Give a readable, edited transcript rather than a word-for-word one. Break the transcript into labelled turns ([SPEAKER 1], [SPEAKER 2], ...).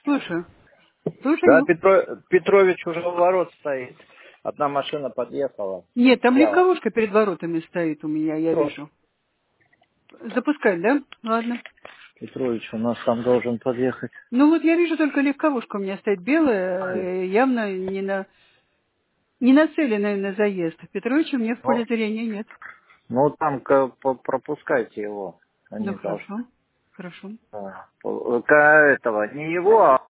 [SPEAKER 1] Слушаю.
[SPEAKER 2] Да,
[SPEAKER 1] Слушаю.
[SPEAKER 2] Петрович уже у ворот стоит. Одна машина подъехала.
[SPEAKER 1] Нет, там
[SPEAKER 2] Села.
[SPEAKER 1] легковушка перед воротами стоит у меня, я вижу. Запускать, да? Ладно.
[SPEAKER 2] Петрович у нас там должен подъехать.
[SPEAKER 1] Ну вот я вижу только легковушка у меня стоит белая, явно не нацеленная на заезд. Петровича мне в
[SPEAKER 2] Ну,
[SPEAKER 1] поле зрения нет.
[SPEAKER 2] ну там пропускайте его.
[SPEAKER 1] Ну
[SPEAKER 2] Они должны.
[SPEAKER 1] хорошо. Хорошо.
[SPEAKER 2] Этого, не его, а